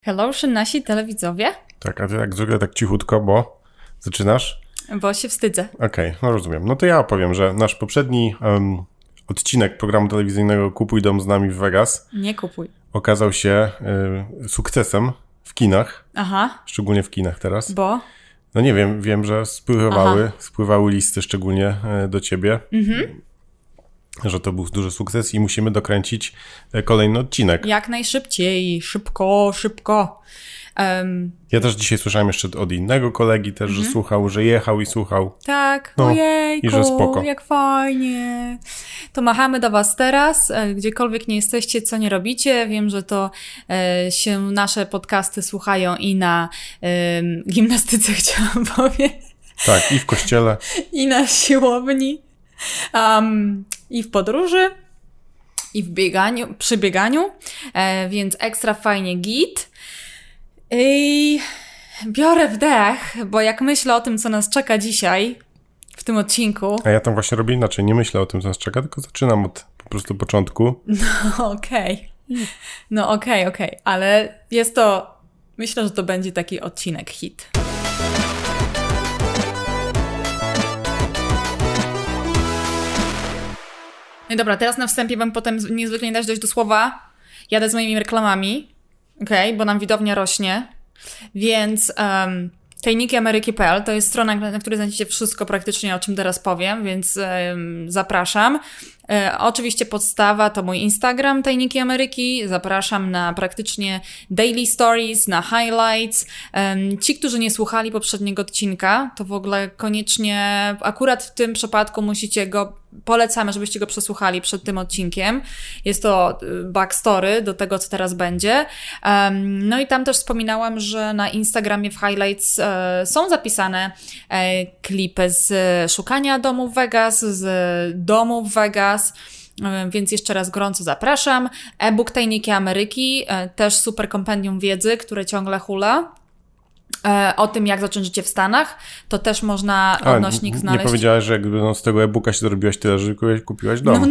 Hello, nasi telewidzowie? Tak, a ty jak zwykle tak cichutko, bo zaczynasz? Bo się wstydzę. Okej, no rozumiem. No to ja opowiem, że nasz poprzedni odcinek programu telewizyjnego Kupuj dom z nami w Vegas Nie kupuj. okazał się sukcesem w kinach. Aha. Szczególnie w kinach teraz. Bo? No nie wiem, że spływały listy szczególnie do ciebie. Że to był duży sukces i musimy dokręcić kolejny odcinek. Jak najszybciej. Szybko. Ja też dzisiaj słyszałem jeszcze od innego kolegi też, że słuchał, że jechał i słuchał. Tak, No, ojejku, i że spoko. jak fajnie. To machamy do was teraz, gdziekolwiek nie jesteście, co nie robicie. Wiem, że to się nasze podcasty słuchają i na gimnastyce, chciałam powiedzieć. Tak, i w kościele. I na siłowni. I w podróży, i w bieganiu, przy bieganiu, więc ekstra fajnie git. I biorę wdech, bo jak myślę o tym, co nas czeka dzisiaj w tym odcinku... A ja tam właśnie robię inaczej, nie myślę o tym, co nas czeka, tylko zaczynam od po prostu początku. No okej, ale jest to... Myślę, że to będzie taki odcinek hit. No i dobra, teraz na wstępie wam potem niezwykle nie dać dojść do słowa. Jadę z moimi reklamami, bo nam widownia rośnie. Więc tajnikiameryki.pl to jest strona, na której znajdziecie wszystko praktycznie, o czym teraz powiem, więc zapraszam. Oczywiście podstawa to mój Instagram Tajniki Ameryki. Zapraszam na praktycznie daily stories, na highlights. Ci, którzy nie słuchali poprzedniego odcinka, to w ogóle koniecznie, akurat w tym przypadku polecamy, żebyście go przesłuchali przed tym odcinkiem. Jest to backstory do tego, co teraz będzie. No i tam też wspominałam, że na Instagramie w highlights są zapisane klipy z szukania domów Vegas, z domów Vegas, więc jeszcze raz gorąco zapraszam. E-book Tajniki Ameryki, też super kompendium wiedzy, które ciągle hula. O tym, jak zacząć życie w Stanach, to też można odnośnik znaleźć. Nie powiedziałaś, że jakby z tego e-booka się zrobiłaś tyle, że kupiłaś dom.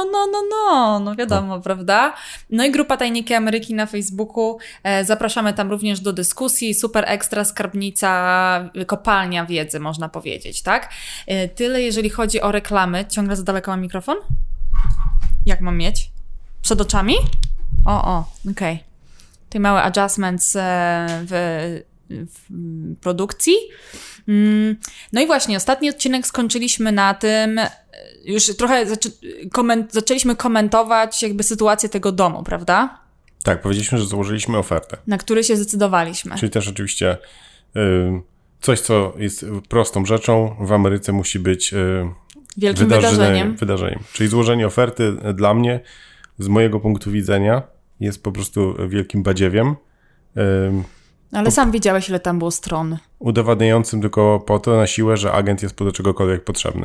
No wiadomo, prawda? No i grupa Tajniki Ameryki na Facebooku. Zapraszamy tam również do dyskusji. Super ekstra skarbnica, kopalnia wiedzy, można powiedzieć, tak? Tyle, jeżeli chodzi o reklamy. Ciągle za daleko mam mikrofon? Jak mam mieć? Przed oczami? Okej. Tutaj małe adjustments w produkcji. No i właśnie, ostatni odcinek skończyliśmy na tym, już trochę zaczęliśmy komentować jakby sytuację tego domu, prawda? Tak, powiedzieliśmy, że założyliśmy ofertę. Na który się zdecydowaliśmy. Czyli też oczywiście coś, co jest prostą rzeczą, w Ameryce musi być wielkim wydarzeniem. Czyli złożenie oferty dla mnie, z mojego punktu widzenia, jest po prostu wielkim badziewiem. Ale sam wiedziałeś, ile tam było stron. Udowadniającym tylko po to na siłę, że agent jest do czegokolwiek potrzebny.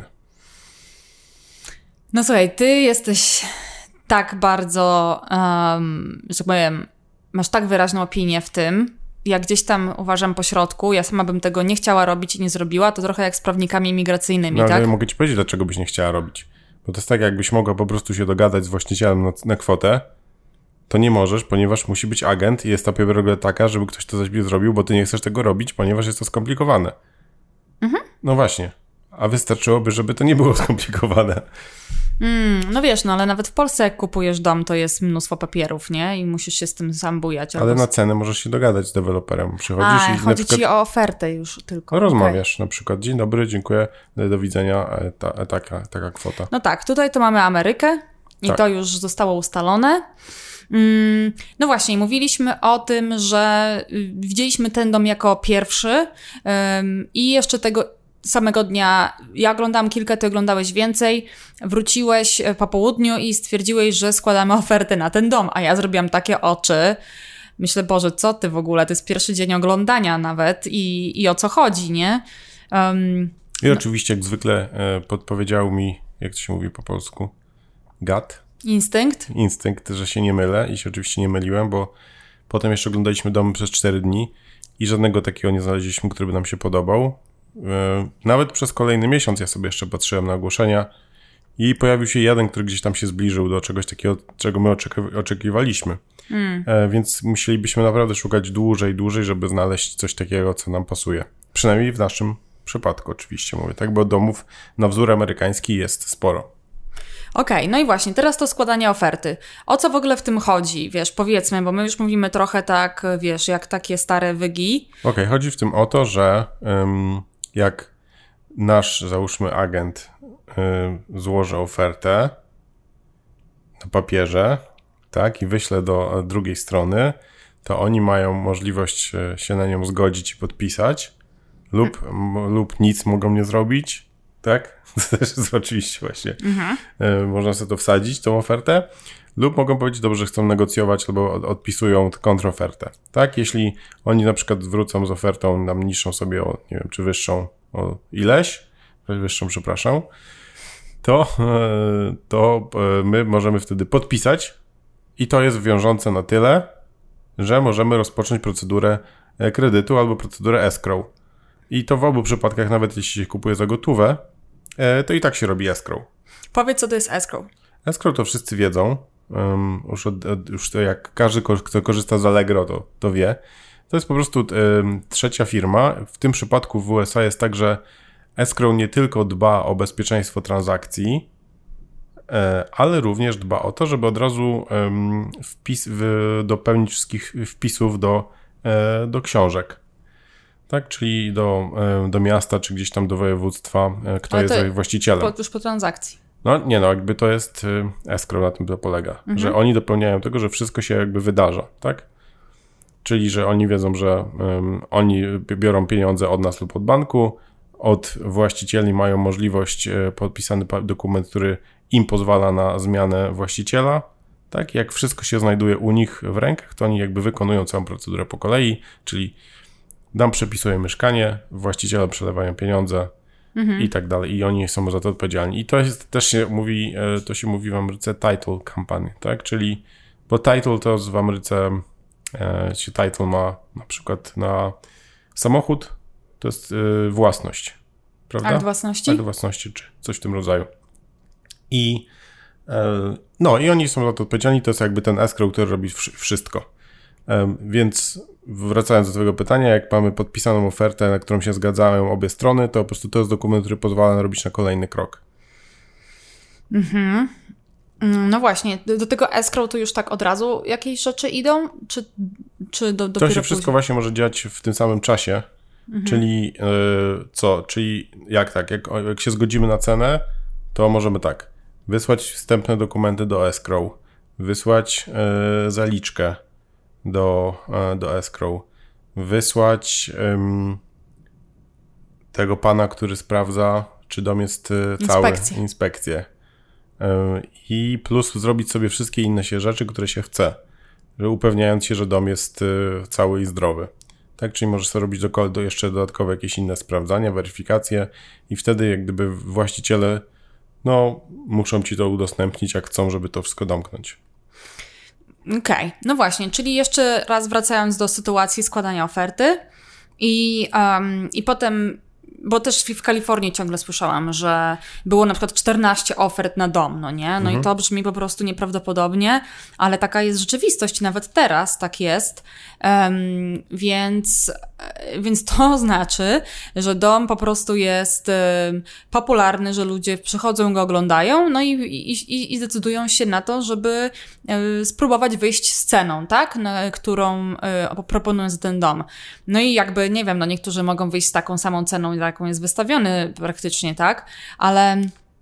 No słuchaj, ty jesteś tak bardzo, że tak powiem, masz tak wyraźną opinię w tym, jak gdzieś tam uważam po środku, ja sama bym tego nie chciała robić i nie zrobiła, to trochę jak z prawnikami imigracyjnymi, tak? Ale ja mogę ci powiedzieć, dlaczego byś nie chciała robić. Bo to jest tak, jakbyś mogła po prostu się dogadać z właścicielem na kwotę, to nie możesz, ponieważ musi być agent i jest ta reguła taka, żeby ktoś to coś zrobił, bo ty nie chcesz tego robić, ponieważ jest to skomplikowane. No właśnie. A wystarczyłoby, żeby to nie było skomplikowane. No wiesz, ale nawet w Polsce jak kupujesz dom, to jest mnóstwo papierów, nie? I musisz się z tym sam bujać. Ale na cenę możesz się dogadać z deweloperem. Przychodzisz i chodzi na przykład ci o ofertę już tylko. No rozmawiasz na przykład. Dzień dobry, dziękuję, do widzenia, taka kwota. No tak, tutaj to mamy Amerykę i to już zostało ustalone. No właśnie, mówiliśmy o tym, że widzieliśmy ten dom jako pierwszy i jeszcze tego samego dnia, ja oglądałam kilka, ty oglądałeś więcej, wróciłeś po południu i stwierdziłeś, że składamy ofertę na ten dom, a ja zrobiłam takie oczy. Myślę, Boże, co ty w ogóle, to jest pierwszy dzień oglądania nawet i o co chodzi, nie? I oczywiście jak zwykle podpowiedział mi, jak to się mówi po polsku, gut. Instynkt, że się nie mylę i się oczywiście nie myliłem, bo potem jeszcze oglądaliśmy domy przez 4 dni i żadnego takiego nie znaleźliśmy, który by nam się podobał. Nawet przez kolejny miesiąc ja sobie jeszcze patrzyłem na ogłoszenia i pojawił się jeden, który gdzieś tam się zbliżył do czegoś takiego, czego my oczekiwaliśmy. Więc musielibyśmy naprawdę szukać dłużej, żeby znaleźć coś takiego, co nam pasuje. Przynajmniej w naszym przypadku oczywiście mówię, tak? Bo domów na wzór amerykański jest sporo. Okej, no i właśnie, teraz to składanie oferty. O co w ogóle w tym chodzi? Wiesz, powiedzmy, bo my już mówimy trochę tak, wiesz, jak takie stare wygi. Okej, chodzi w tym o to, że jak nasz, załóżmy, agent złoży ofertę na papierze, tak, i wyśle do drugiej strony, to oni mają możliwość się na nią zgodzić i podpisać lub nic mogą nie zrobić, tak? To też jest oczywiście właśnie. Można sobie to wsadzić, tą ofertę, lub mogą powiedzieć, dobrze, chcą negocjować albo odpisują kontrofertę, tak? Jeśli oni na przykład wrócą z ofertą nam niższą sobie o, nie wiem, czy wyższą o ileś, wyższą, przepraszam, to my możemy wtedy podpisać i to jest wiążące na tyle, że możemy rozpocząć procedurę kredytu albo procedurę escrow. I to w obu przypadkach, nawet jeśli się kupuje za gotówę, to i tak się robi escrow. Powiedz, co to jest escrow. Escrow to wszyscy wiedzą. Już to jak każdy, kto korzysta z Allegro, to wie. To jest po prostu trzecia firma. W tym przypadku w USA jest tak, że escrow nie tylko dba o bezpieczeństwo transakcji, ale również dba o to, żeby od razu dopełnić wszystkich wpisów do książek. Tak, czyli do miasta, czy gdzieś tam do województwa, kto jest właścicielem. Już po transakcji. Jakby to jest escrow, na tym to polega, że oni dopełniają tego, że wszystko się jakby wydarza, tak? Czyli, że oni wiedzą, że oni biorą pieniądze od nas lub od banku, od właścicieli mają możliwość podpisany dokument, który im pozwala na zmianę właściciela, tak? Jak wszystko się znajduje u nich w rękach, to oni jakby wykonują całą procedurę po kolei, czyli nam przepisują mieszkanie, właściciele przelewają pieniądze i tak dalej. I oni są za to odpowiedzialni. I to jest, też się mówi w Ameryce title company, tak? Czyli, bo title to w Ameryce się title ma na przykład na samochód, to jest własność, prawda? Akt własności? Akt własności, czy coś w tym rodzaju. I oni są za to odpowiedzialni, to jest jakby ten escrow, który robi wszystko. Więc wracając do twojego pytania, jak mamy podpisaną ofertę, na którą się zgadzają obie strony, to po prostu to jest dokument, który pozwala robić na kolejny krok. No właśnie, do tego escrow to już tak od razu jakieś rzeczy idą? Czy dopiero to się wszystko właśnie może dziać w tym samym czasie. Czyli Czyli jak się zgodzimy na cenę, to możemy tak, wysłać wstępne dokumenty do escrow, wysłać zaliczkę do escrow, wysłać tego pana, który sprawdza, czy dom jest cały, inspekcję. I plus zrobić sobie wszystkie inne rzeczy, które się chce, że upewniając się, że dom jest cały i zdrowy. Tak, czyli możesz sobie robić jeszcze dodatkowe jakieś inne sprawdzania, weryfikacje i wtedy jak gdyby właściciele muszą ci to udostępnić, jak chcą, żeby to wszystko domknąć. Okej, no właśnie, czyli jeszcze raz wracając do sytuacji składania oferty i potem, bo też w Kalifornii ciągle słyszałam, że było na przykład 14 ofert na dom, no nie? No i to brzmi po prostu nieprawdopodobnie, ale taka jest rzeczywistość, nawet teraz tak jest, więc to znaczy, że dom po prostu jest popularny, że ludzie przychodzą, go oglądają, no i zdecydują się na to, żeby spróbować wyjść z ceną, tak? Którą proponują za ten dom. No i jakby, nie wiem, niektórzy mogą wyjść z taką samą ceną, jaką jest wystawiony praktycznie, tak? Ale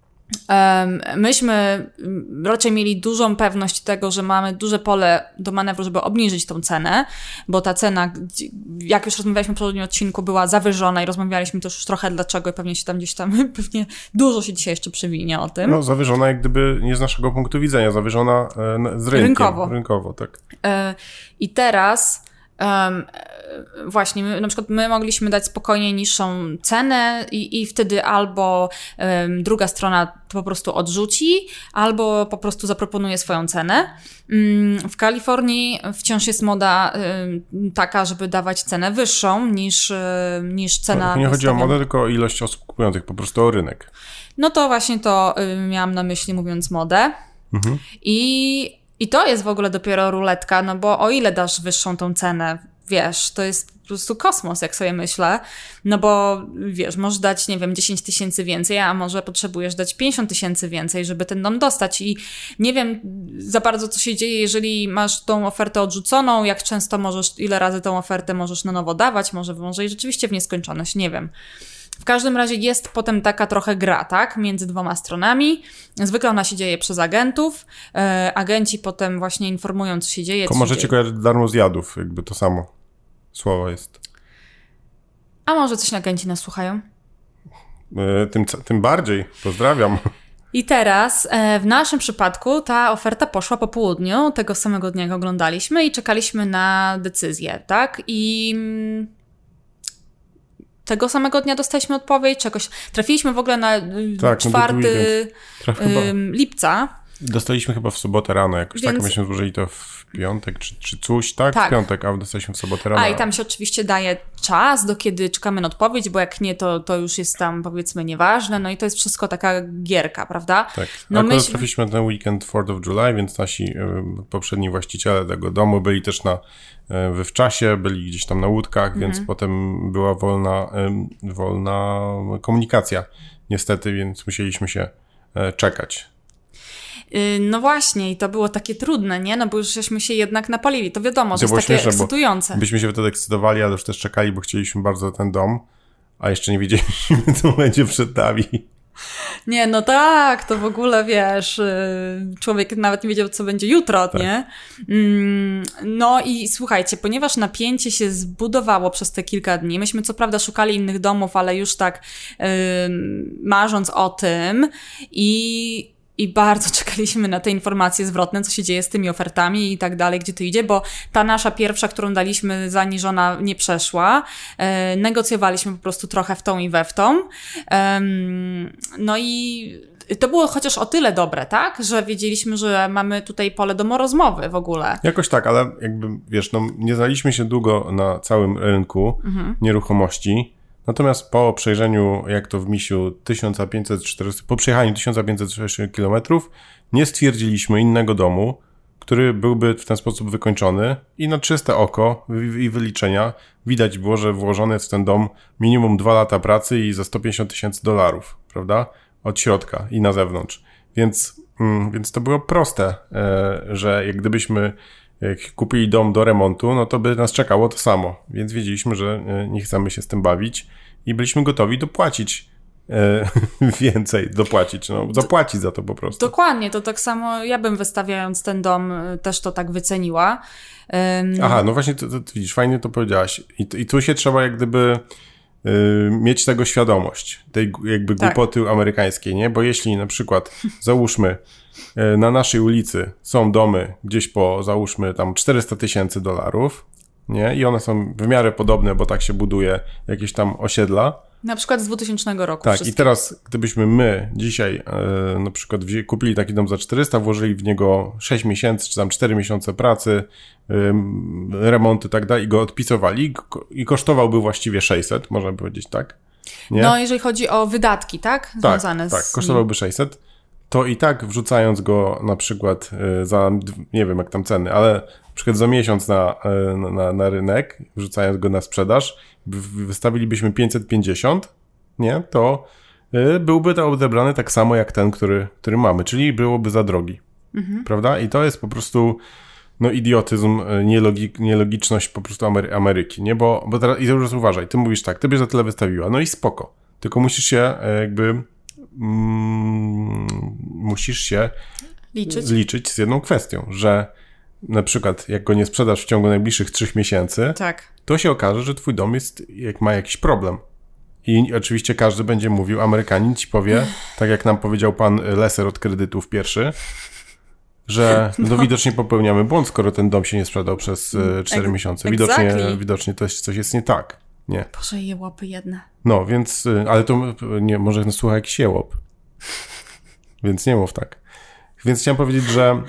myśmy raczej mieli dużą pewność tego, że mamy duże pole do manewru, żeby obniżyć tą cenę, bo ta cena, jak już rozmawialiśmy w poprzednim odcinku, była zawyżona i rozmawialiśmy też już trochę dlaczego i pewnie się tam gdzieś tam, pewnie dużo się dzisiaj jeszcze przewinie o tym. No zawyżona jak gdyby nie z naszego punktu widzenia, zawyżona z rynkiem. Rynkowo, tak. I teraz właśnie, na przykład my mogliśmy dać spokojnie niższą cenę i wtedy albo druga strona to po prostu odrzuci, albo po prostu zaproponuje swoją cenę. W Kalifornii wciąż jest moda taka, żeby dawać cenę wyższą niż cena... Nie chodzi o modę, tylko o ilość osób kupujących, po prostu o rynek. No to właśnie to miałam na myśli, mówiąc modę. I to jest w ogóle dopiero ruletka, no bo o ile dasz wyższą tą cenę, wiesz, to jest po prostu kosmos, jak sobie myślę, no bo wiesz, możesz dać, nie wiem, 10 000 więcej, a może potrzebujesz dać 50 000 więcej, żeby ten dom dostać i nie wiem za bardzo, co się dzieje, jeżeli masz tą ofertę odrzuconą, jak często możesz, ile razy tą ofertę możesz na nowo dawać, może i rzeczywiście w nieskończoność, nie wiem. W każdym razie jest potem taka trochę gra, tak? Między dwoma stronami. Zwykle ona się dzieje przez agentów. Agenci potem właśnie informują, co się dzieje. Możecie kojarzyć darmo zjadów, jakby to samo słowo jest. A może coś agenci nas słuchają? Tym bardziej. Pozdrawiam. I teraz w naszym przypadku ta oferta poszła po południu, tego samego dnia, jak oglądaliśmy i czekaliśmy na decyzję, tak? I... tego samego dnia dostaliśmy odpowiedź, czegoś. Trafiliśmy w ogóle na 4 lipca. Dostaliśmy chyba w sobotę rano jakoś, więc... tak? Myśmy złożyli to w piątek, czy coś, tak? W piątek, a dostaliśmy w sobotę rano. I tam się oczywiście daje czas, do kiedy czekamy na odpowiedź, bo jak nie, to już jest tam, powiedzmy, nieważne, no i to jest wszystko taka gierka, prawda? Tak, akurat trafiliśmy na ten weekend 4th of July, więc nasi poprzedni właściciele tego domu byli też w czasie, byli gdzieś tam na łódkach, więc potem była wolna komunikacja, niestety, więc musieliśmy się czekać. No właśnie, i to było takie trudne, nie? No bo już żeśmy się jednak napalili. To wiadomo, że jest takie ekscytujące. Byśmy się wtedy ekscytowali, ale już też czekali, bo chcieliśmy bardzo ten dom, a jeszcze nie wiedzieliśmy, co będzie przed nami. Nie, no tak, to w ogóle, wiesz, człowiek nawet nie wiedział, co będzie jutro, tak. Nie? No i słuchajcie, ponieważ napięcie się zbudowało przez te kilka dni, myśmy co prawda szukali innych domów, ale już tak marząc o tym i bardzo czekaliśmy na te informacje zwrotne, co się dzieje z tymi ofertami i tak dalej, gdzie to idzie, bo ta nasza pierwsza, którą daliśmy zaniżona, nie przeszła. Negocjowaliśmy po prostu trochę w tą i we w tą. No i to było chociaż o tyle dobre, tak? Że wiedzieliśmy, że mamy tutaj pole do rozmowy w ogóle. Jakoś tak, ale jakby, wiesz, no nie znaliśmy się długo na całym rynku nieruchomości. Natomiast po przejrzeniu, jak to w Misiu, 1540, po przejechaniu 1560 km, nie stwierdziliśmy innego domu, który byłby w ten sposób wykończony i na czyste oko i wyliczenia widać było, że włożony jest w ten dom minimum 2 lata pracy i za $150,000, prawda? Od środka i na zewnątrz. Więc to było proste, że jak gdybyśmy kupili dom do remontu, no to by nas czekało to samo. Więc wiedzieliśmy, że nie chcemy się z tym bawić i byliśmy gotowi dopłacić więcej, zapłacić za to po prostu. Dokładnie, to tak samo ja bym wystawiając ten dom też to tak wyceniła. Aha, no właśnie, to widzisz, fajnie to powiedziałaś. I tu się trzeba jak gdyby mieć tego świadomość, tej jakby głupoty amerykańskiej, nie? Bo jeśli na przykład, załóżmy, na naszej ulicy są domy gdzieś po, załóżmy, tam $400,000, nie? I one są w miarę podobne, bo tak się buduje jakieś tam osiedla. Na przykład z 2000 roku. Tak, i teraz gdybyśmy my dzisiaj na przykład kupili taki dom za 400, włożyli w niego 6 miesięcy, czy tam 4 miesiące pracy, remonty i tak dalej, i go odpisowali i kosztowałby właściwie 600, można powiedzieć, tak? Nie? No, jeżeli chodzi o wydatki, tak? Związane tak, kosztowałby 600, to i tak wrzucając go na przykład za, nie wiem jak tam ceny, ale na przykład za miesiąc na rynek, wrzucając go na sprzedaż, wystawilibyśmy 550, nie? To byłby to odebrany tak samo jak ten, który mamy, czyli byłoby za drogi, prawda? I to jest po prostu idiotyzm, nielogiczność po prostu Ameryki, nie? Bo teraz, i teraz uważaj, ty mówisz tak, ty byś za tyle wystawiła, no i spoko, tylko musisz się jakby musisz się liczyć z jedną kwestią, że na przykład jak go nie sprzedasz w ciągu najbliższych 3 miesięcy, to się okaże, że twój dom ma jakiś problem. I oczywiście każdy będzie mówił, Amerykanin ci powie, tak jak nam powiedział pan Leser od kredytów pierwszy, że no widocznie popełniamy błąd, skoro ten dom się nie sprzedał przez 4 miesiące. Widocznie coś jest nie tak. Nie. Boże, jełopy jedne. No, więc, ale to nie, może słucha jakiś jełop. Więc nie mów tak. Więc chciałem powiedzieć, że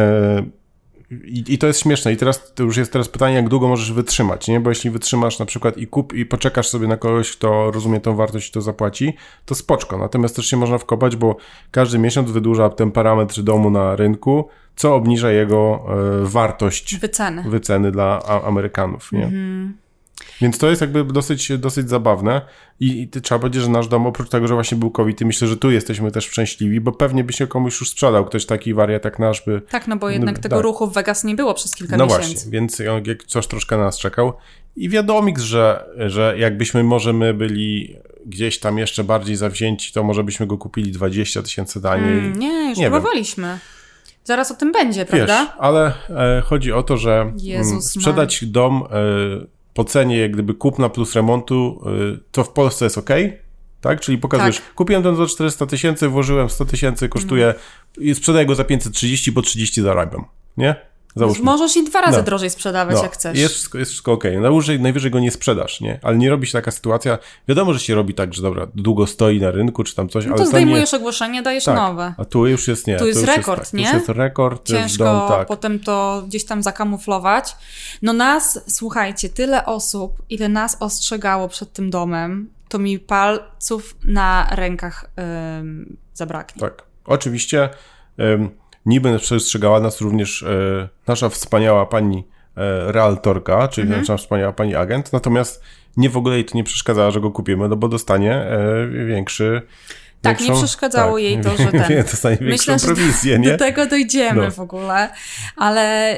i to jest śmieszne. I teraz to już jest pytanie, jak długo możesz wytrzymać, nie? Bo jeśli wytrzymasz na przykład i poczekasz sobie na kogoś, kto rozumie tą wartość i to zapłaci, to spoczko. Natomiast też się można wkopać, bo każdy miesiąc wydłuża ten parametr domu na rynku, co obniża jego wartość wyceny dla Amerykanów, nie? Więc to jest jakby dosyć zabawne i trzeba powiedzieć, że nasz dom, oprócz tego, że właśnie był COVID, i myślę, że tu jesteśmy też szczęśliwi, bo pewnie by się komuś już sprzedał ktoś taki wariat jak nasz by... Tak, no bo jednak tego ruchu w Vegas nie było przez kilka miesięcy. No właśnie, więc jak coś troszkę na nas czekał i wiadomik, że jakbyśmy może my byli gdzieś tam jeszcze bardziej zawzięci, to może byśmy go kupili 20 000 taniej. Nie, już próbowaliśmy. Zaraz o tym będzie, prawda? Wiesz, ale chodzi o to, że sprzedać dom... po cenie jak gdyby kupna plus remontu, to w Polsce jest okej, tak? Czyli pokazujesz, kupiłem ten za 400 000, włożyłem 100 000, kosztuje i sprzedaję go za 530, bo 30 zarabiam, nie? Załóżmy. Możesz i 2 razy drożej sprzedawać, jak chcesz. Jest wszystko okej. Najwyżej go nie sprzedasz, nie? Ale nie robi się taka sytuacja. Wiadomo, że się robi tak, że dobra, długo stoi na rynku, czy tam coś, ale to zdejmujesz ogłoszenie, dajesz nowe. A tu już jest nie. Tu jest rekord, nie? Tu jest rekord. Ciężko potem to gdzieś tam zakamuflować. No słuchajcie, tyle osób, ile nas ostrzegało przed tym domem, to mi palców na rękach zabraknie. Tak. Oczywiście niby przestrzegała nas również nasza wspaniała pani realtorka, czyli nasza wspaniała pani agent, natomiast w ogóle jej to nie przeszkadzało, że go kupimy, no bo dostanie większą... nie przeszkadzało jej to, że dostanie większą prowizję, nie? Do tego dojdziemy w ogóle, ale...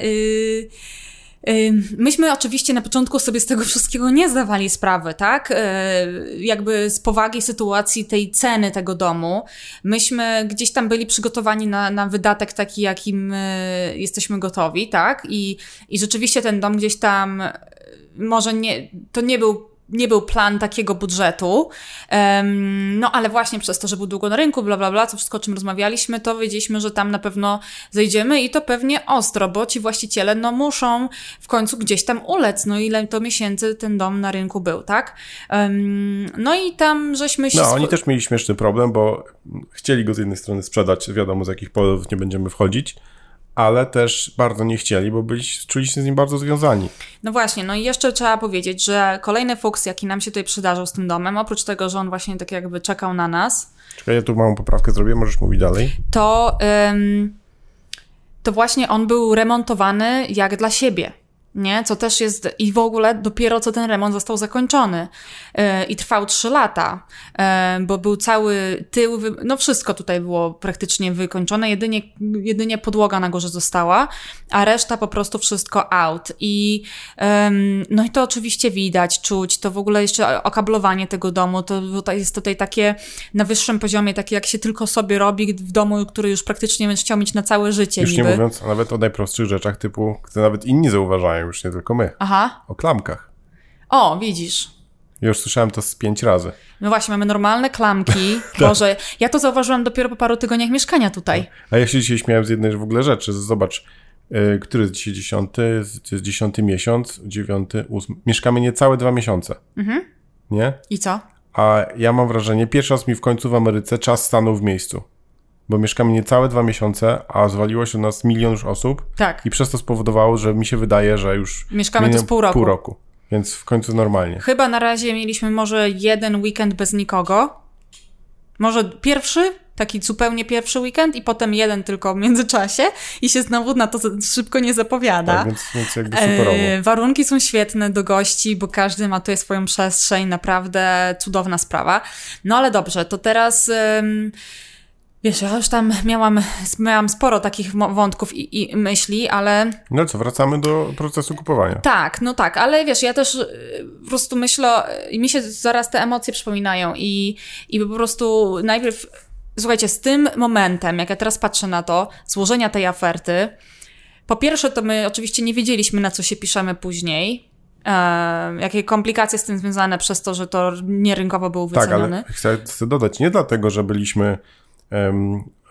Myśmy oczywiście na początku sobie z tego wszystkiego nie zdawali sprawy, tak? Jakby z powagi sytuacji tej ceny tego domu. Myśmy gdzieś tam byli przygotowani na wydatek taki, jakim jesteśmy gotowi, tak? I rzeczywiście ten dom gdzieś tam, może to nie był plan takiego budżetu, no ale właśnie przez to, że był długo na rynku, bla, bla, bla, co wszystko, o czym rozmawialiśmy, to wiedzieliśmy, że tam na pewno zejdziemy i to pewnie ostro, bo ci właściciele, no muszą w końcu gdzieś tam ulec, no ile to miesięcy ten dom na rynku był, tak? No i tam żeśmy się... No, oni też mieli śmieszny problem, bo chcieli go z jednej strony sprzedać, wiadomo z jakich powodów nie będziemy wchodzić, ale też bardzo nie chcieli, bo czuli się z nim bardzo związani. No właśnie, no i jeszcze trzeba powiedzieć, że kolejny fuks, jaki nam się tutaj przydarzył z tym domem, oprócz tego, że on właśnie tak jakby czekał na nas. Czekaj, ja tu małą poprawkę zrobię, możesz mówić dalej. To właśnie on był remontowany jak dla siebie. Nie? Co też jest, i w ogóle dopiero co ten remont został zakończony i trwał 3 lata, bo był cały tył, no wszystko tutaj było praktycznie wykończone, jedynie podłoga na górze została, a reszta po prostu wszystko out no i to oczywiście widać, czuć, to w ogóle jeszcze okablowanie tego domu, to jest tutaj takie na wyższym poziomie, takie jak się tylko sobie robi w domu, który już praktycznie będziesz chciał mieć na całe życie. Już nie mówiąc nawet o najprostszych rzeczach typu, które nawet inni zauważają, już nie tylko my. Aha. O klamkach. O, widzisz. Ja już słyszałem to z 5 razy. No właśnie, mamy normalne klamki. Boże, ja to zauważyłam dopiero po paru tygodniach mieszkania tutaj. A ja się dzisiaj śmiałem z jednej w ogóle rzeczy. Zobacz, który jest dzisiaj 10? To jest 10 miesiąc, 9, 8. Mieszkamy niecałe 2 miesiące. Mhm. Nie? I co? A ja mam wrażenie, pierwszy raz mi w końcu w Ameryce czas stanął w miejscu. Bo mieszkamy niecałe 2 miesiące, a zwaliło się u nas 1 milion już osób. Tak. I przez to spowodowało, że mi się wydaje, że już mieszkamy tu z pół roku. Więc w końcu normalnie. Chyba na razie mieliśmy może 1 weekend bez nikogo. Może taki zupełnie pierwszy weekend i potem 1 tylko w międzyczasie i się znowu na to szybko nie zapowiada. Tak, więc jakby superowo. Warunki są świetne do gości, bo każdy ma tutaj swoją przestrzeń. Naprawdę cudowna sprawa. No ale dobrze, to teraz... Wiesz, ja już tam miałam sporo takich wątków i myśli, ale... No co, wracamy do procesu kupowania. Tak, no tak, ale wiesz, ja też po prostu myślę, i mi się zaraz te emocje przypominają i po prostu najpierw, słuchajcie, z tym momentem, jak ja teraz patrzę na to, złożenia tej oferty, po pierwsze to my oczywiście nie wiedzieliśmy, na co się piszemy później, jakie komplikacje z tym związane przez to, że to nierynkowo był wyceniony. Tak, ale chcę dodać, nie dlatego, że byliśmy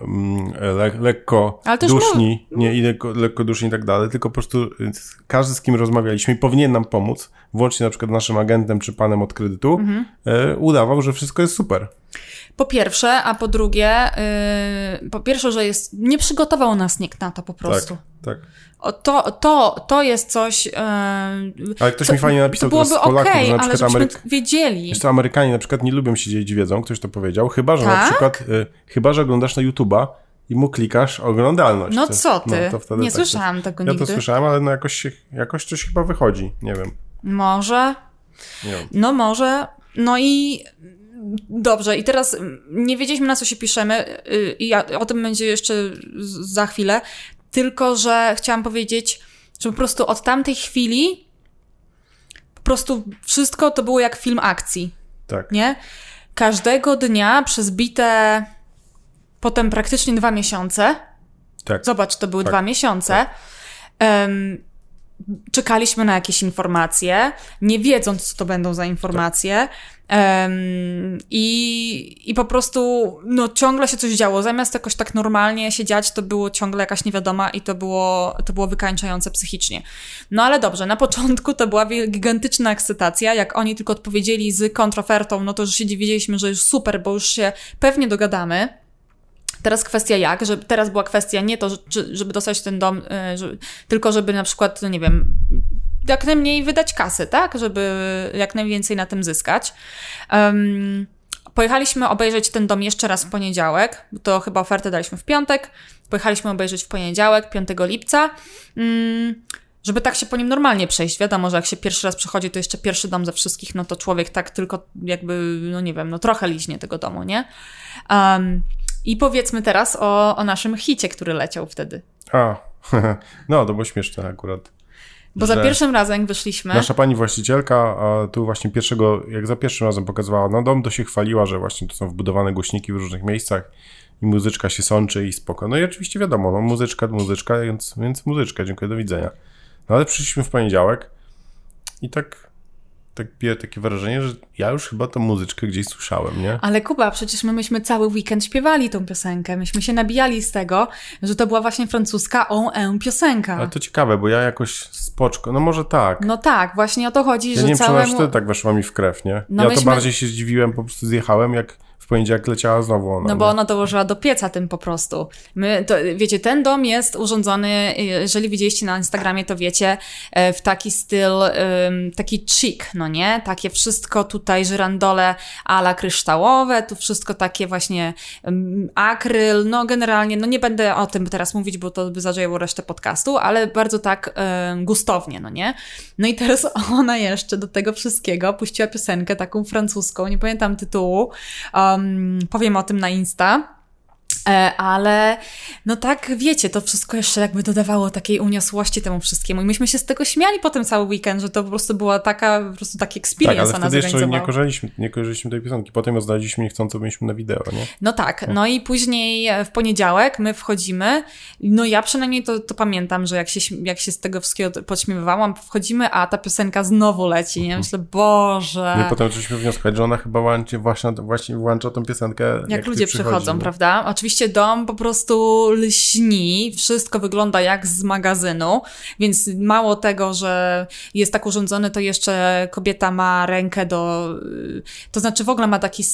lekko duszni, nie lekko duszni i tak dalej, tylko po prostu każdy, z kim rozmawialiśmy i powinien nam pomóc, włącznie na przykład naszym agentem czy panem od kredytu, udawał, że wszystko jest super. Po pierwsze, a po drugie, że nie przygotował nas nikt na to po prostu. Tak. To jest coś... ale ktoś mi fajnie napisał teraz z Polaków, że na przykład ale wiedzieli. Jeszcze Amerykanie na przykład nie lubią się dzielić wiedzą, ktoś to powiedział, chyba, że na przykład, że oglądasz na YouTube'a i mu klikasz oglądalność. No co ty? No, to wtedy nie słyszałam tego nigdy. Ja to słyszałem, ale no jakoś coś chyba wychodzi, nie wiem. Może. Nie wiem. No może. No i dobrze, i teraz nie wiedzieliśmy, na co się piszemy i o tym będzie jeszcze za chwilę, tylko że chciałam powiedzieć, że po prostu od tamtej chwili po prostu wszystko to było jak film akcji. Tak. Nie? Każdego dnia przez bite potem praktycznie 2 miesiące. Tak. Zobacz, to były 2 miesiące. Tak. Czekaliśmy na jakieś informacje, nie wiedząc, co to będą za informacje. I po prostu no, ciągle się coś działo. Zamiast jakoś tak normalnie się dziać, to było ciągle jakaś niewiadoma i to było wykańczające psychicznie. No ale dobrze, na początku to była gigantyczna ekscytacja. Jak oni tylko odpowiedzieli z kontraofertą, no to już się wiedzieliśmy, że już super, bo już się pewnie dogadamy. Teraz kwestia teraz była kwestia nie to, żeby dostać ten dom, tylko żeby na przykład, no nie wiem, jak najmniej wydać kasy, tak? Żeby jak najwięcej na tym zyskać. Pojechaliśmy obejrzeć ten dom jeszcze raz w poniedziałek, bo to chyba ofertę daliśmy w piątek. Pojechaliśmy obejrzeć w poniedziałek, 5 lipca, żeby tak się po nim normalnie przejść. Wiadomo, że jak się pierwszy raz przychodzi, to jeszcze pierwszy dom ze wszystkich, no to człowiek tak tylko jakby, no nie wiem, no trochę liźnie tego domu, nie? I powiedzmy teraz o naszym hicie, który leciał wtedy. No to było śmieszne akurat. Bo za pierwszym razem, jak wyszliśmy... Nasza pani właścicielka tu właśnie jak za pierwszym razem pokazywała no dom, to się chwaliła, że właśnie tu są wbudowane głośniki w różnych miejscach i muzyczka się sączy i spoko. No i oczywiście wiadomo, no muzyczka, więc muzyczka, dziękuję, do widzenia. No ale przyszliśmy w poniedziałek i tak bije takie wrażenie, że ja już chyba tą muzyczkę gdzieś słyszałem, nie? Ale Kuba, przecież myśmy cały weekend śpiewali tą piosenkę. Myśmy się nabijali z tego, że to była właśnie francuska piosenka. Ale to ciekawe, bo ja jakoś spoczko, no może tak. No tak, właśnie o to chodzi, ja że nie całemu... wiem, czy wtedy tak weszła mi w krew, nie? No ja to bardziej się zdziwiłem, po prostu zjechałem, jak w poniedziałek leciała znowu ona. No bo ona dołożyła do pieca tym po prostu. Wiecie, ten dom jest urządzony, jeżeli widzieliście na Instagramie, to wiecie, w taki styl, taki chic, no nie? Takie wszystko tutaj, żyrandole a la kryształowe, tu wszystko takie właśnie akryl, no generalnie, no nie będę o tym teraz mówić, bo to by zajęło resztę podcastu, ale bardzo tak gustownie, no nie? No i teraz ona jeszcze do tego wszystkiego puściła piosenkę taką francuską, nie pamiętam tytułu, powiem o tym na Insta, ale no tak, wiecie, to wszystko jeszcze jakby dodawało takiej uniosłości temu wszystkiemu i myśmy się z tego śmiali potem cały weekend, że to po prostu była taki experience tak, ale wtedy jeszcze nie kojarzyliśmy tej piosenki, potem ją znaleźliśmy niechcąco, mieliśmy na wideo, nie? No tak, no i później w poniedziałek my wchodzimy, no ja przynajmniej to pamiętam, że jak się z tego wszystkiego podśmiewałam, wchodzimy, a ta piosenka znowu leci, nie? Myślę, Boże. No i potem zaczęliśmy wnioskować, że ona chyba właśnie włącza tą piosenkę, jak ludzie przychodzą, prawda? Oczywiście dom po prostu lśni, wszystko wygląda jak z magazynu, więc mało tego, że jest tak urządzony, to jeszcze kobieta ma rękę to znaczy w ogóle ma taki...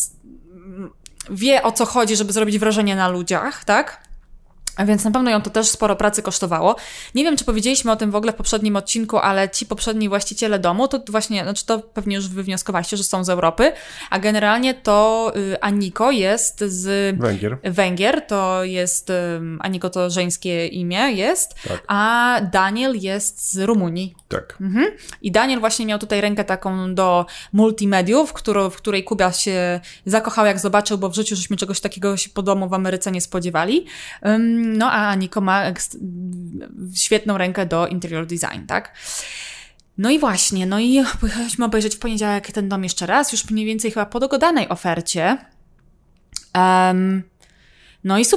wie o co chodzi, żeby zrobić wrażenie na ludziach, tak? A więc na pewno ją to też sporo pracy kosztowało. Nie wiem, czy powiedzieliśmy o tym w ogóle w poprzednim odcinku, ale ci poprzedni właściciele domu, to właśnie, znaczy to pewnie już wywnioskowaliście, że są z Europy, a generalnie to Aniko jest z Węgier, to jest, Aniko to żeńskie imię jest, tak. A Daniel jest z Rumunii. Tak. I Daniel właśnie miał tutaj rękę taką do multimediów, w której Kuba się zakochał, jak zobaczył, bo w życiu żeśmy czegoś takiego się po domu w Ameryce nie spodziewali. No a Aniko ma świetną rękę do interior design, tak? No i właśnie, i pojechaliśmy obejrzeć w poniedziałek ten dom jeszcze raz, już mniej więcej chyba po dogadanej ofercie. No i super.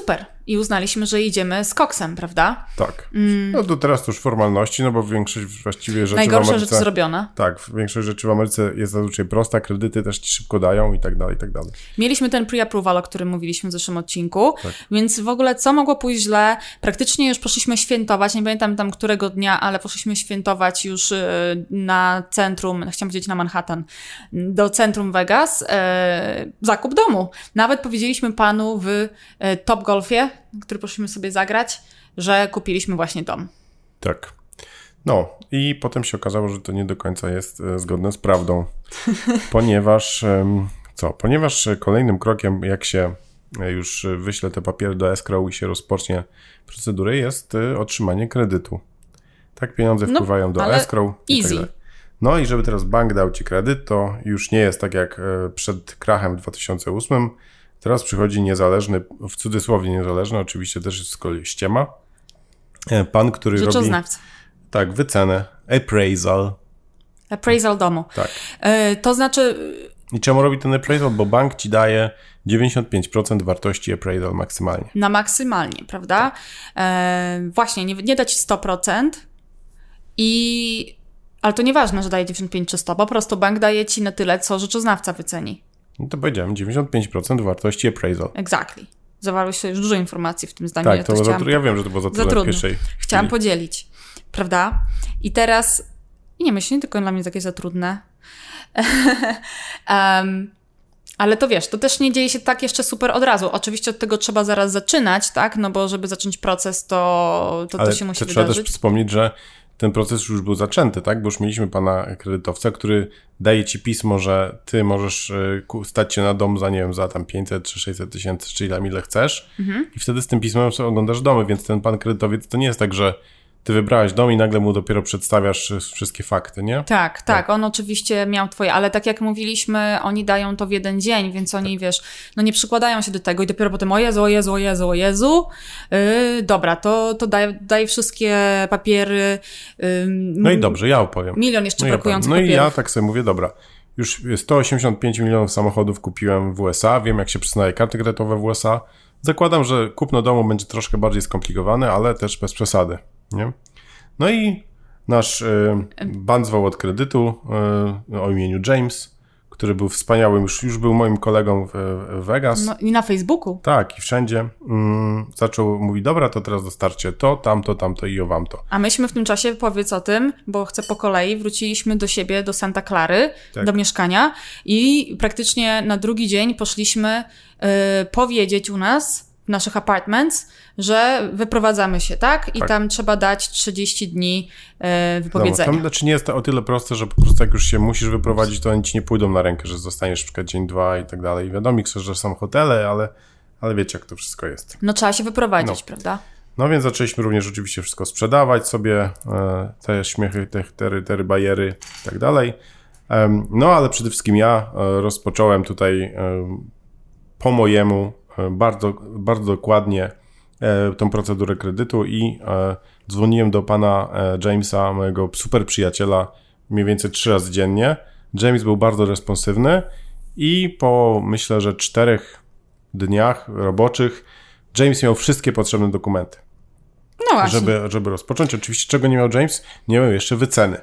i uznaliśmy, że idziemy z koksem, prawda? Tak. No to teraz to już formalności, no bo większość właściwie rzeczy Najgorsze w Ameryce... rzeczy zrobione. Tak, większość rzeczy w Ameryce jest zazwyczaj prosta, kredyty też ci szybko dają i tak dalej, i tak dalej. Mieliśmy ten pre-approval, o którym mówiliśmy w zeszłym odcinku, więc w ogóle co mogło pójść źle? Praktycznie już poszliśmy świętować, nie pamiętam tam którego dnia, ale poszliśmy świętować już na centrum, chciałam powiedzieć na Manhattan, do centrum Vegas, zakup domu. Nawet powiedzieliśmy panu w Topgolfie, który poszliśmy sobie zagrać, że kupiliśmy właśnie dom. Tak. No i potem się okazało, że to nie do końca jest zgodne z prawdą, ponieważ kolejnym krokiem, jak się już wyśle te papiery do escrow i się rozpocznie procedurę, jest otrzymanie kredytu. Tak, pieniądze wpływają do escrow i tak dalej. No i żeby teraz bank dał ci kredyt, to już nie jest tak jak przed krachem w 2008. Teraz przychodzi niezależny, w cudzysłowie niezależny, oczywiście też jest z kolei ściema. Pan, który robi... Rzeczoznawca. Tak, wycenę. Appraisal. Appraisal domu. Tak. To znaczy... I czemu robi ten appraisal? Bo bank ci daje 95% wartości appraisal maksymalnie. Na maksymalnie, prawda? Właśnie, nie da ci 100%. Ale to nieważne, że daje 95 czy 100, po prostu bank daje ci na tyle, co rzeczoznawca wyceni. No to powiedziałem, 95% wartości appraisal. Exactly. Zawarłeś sobie już dużo informacji w tym zdaniu. Tak, ja wiem, że to było za trudne w pierwszej Chciałam chwili. podzielić, prawda? I teraz, nie myślę, nie tylko dla mnie takie za trudne, ale to wiesz, to też nie dzieje się tak jeszcze super od razu. Oczywiście od tego trzeba zaraz zaczynać, tak? No bo żeby zacząć proces, to się musi trzeba wydarzyć. też wspomnieć, że ten proces już był zaczęty, tak? Bo już mieliśmy pana kredytowca, który daje ci pismo, że ty możesz stać się na dom za, nie wiem, za tam 500 czy 600 tysięcy, czy ile chcesz. I wtedy z tym pismem sobie oglądasz domy, więc ten pan kredytowiec to nie jest tak, że ty wybrałeś dom i nagle mu dopiero przedstawiasz wszystkie fakty, nie? Tak. On oczywiście miał twoje, ale tak jak mówiliśmy, oni dają to w jeden dzień, więc oni, wiesz, no nie przykładają się do tego i dopiero potem o Jezu. Dobra, to daj wszystkie papiery. No i dobrze, ja opowiem. Milion jeszcze brakujących papierów. papierów. No i ja tak sobie mówię, dobra, już 185 milionów samochodów kupiłem w USA, wiem jak się przyznaje karty kredytowe w USA. Zakładam, że kupno domu będzie troszkę bardziej skomplikowane, ale też bez przesady. Nie? No i nasz ban zwał od kredytu o imieniu James, który był wspaniałym, już był moim kolegą w Vegas. No i na Facebooku. Tak, i wszędzie. Zaczął mówić, dobra, to teraz dostarczcie to, tamto i wam to. A myśmy w tym czasie, powiedz o tym, bo chcę po kolei, wróciliśmy do siebie, do Santa Clary, do mieszkania i praktycznie na drugi dzień poszliśmy powiedzieć u nas, w naszych apartments, że wyprowadzamy się, tak? I tam trzeba dać 30 dni wypowiedzenia. No, znaczy nie jest to o tyle proste, że po prostu jak już się musisz wyprowadzić, to oni ci nie pójdą na rękę, że zostaniesz na przykład dzień, dwa i tak dalej. Wiadomo, że są hotele, ale wiecie, jak to wszystko jest. No trzeba się wyprowadzić, prawda? No więc zaczęliśmy również oczywiście wszystko sprzedawać sobie, te śmiechy, te rybajery i tak dalej. No ale przede wszystkim ja rozpocząłem tutaj po mojemu bardzo, bardzo dokładnie tą procedurę kredytu i dzwoniłem do pana Jamesa, mojego super przyjaciela, mniej więcej 3 razy dziennie. James był bardzo responsywny i po, myślę, że 4 dniach roboczych James miał wszystkie potrzebne dokumenty. No właśnie. Żeby rozpocząć. Oczywiście czego nie miał James? Nie miał jeszcze wyceny.